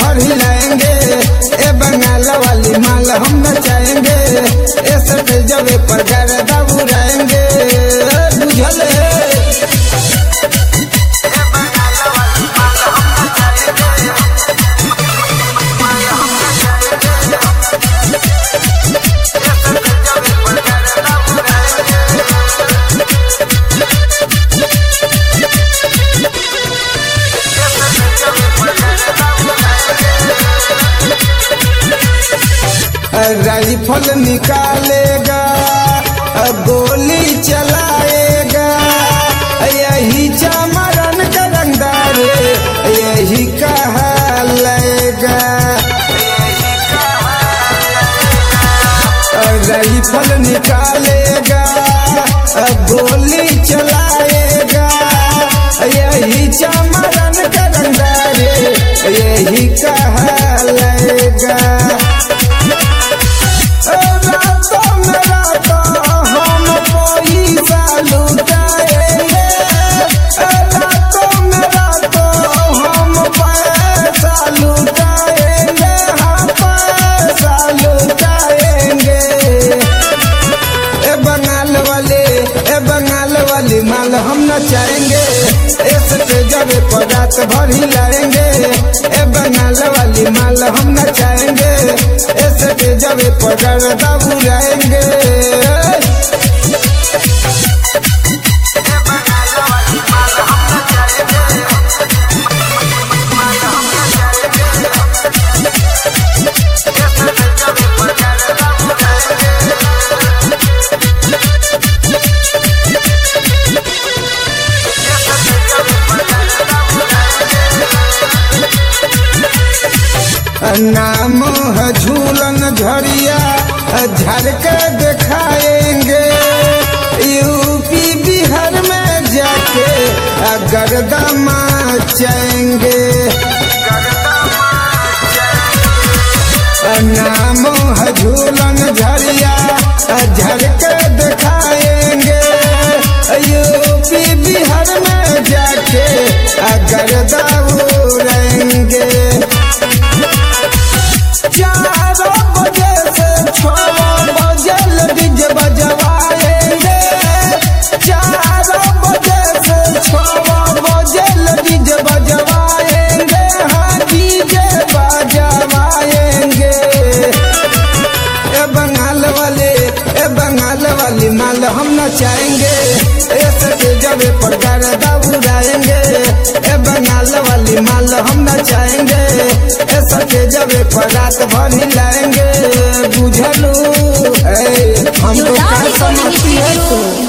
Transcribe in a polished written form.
भर हिलाएंगे। ए बंगाल वाली माल हम नचाएंगे, ऐसे पे जब पर गर्दा उड़ाएंगे। बुझल है राइफल निकालेगा, गोली चलाएगा, यही चमरन का रंगदार यही कहलाएगा। राइफल निकालेगा, गोली चलाएगा, यही चमरन का रंगदार यही कहलाएगा। माल हम नचाएंगे, ऐसे पे जब रात भर हिलाएंगे। ए बंगाल वाली माल हम नचाएंगे, ऐसे पे जब गर्दा उड़ाएंगे। नाम है झूलन झरिया, झर के दिखाएंगे। यूपी बिहार में जाके गर्दा मचाएंगे। नाम है झूलन झरिया, झर के दिखाएंगे। यूपी बिहार में जाके गर्दा उड़ाएंगे। 4 बजे से 6 बजे डीजे बजवाएंगे। 4 बजे से 6 बजे डीजे बजवाएंगे। हाँ डीजे बजवाएंगे। ए बंगाल वाली माल हम नचाएंगे, ऐसे पे जब पर गर्दा उड़ाएंगे। ए बंगाल वाली माल हम नचाएंगे, ऐसे पे जब पर रात भर हिलाएंगे। बुझलू हमको क्या समझती है तू?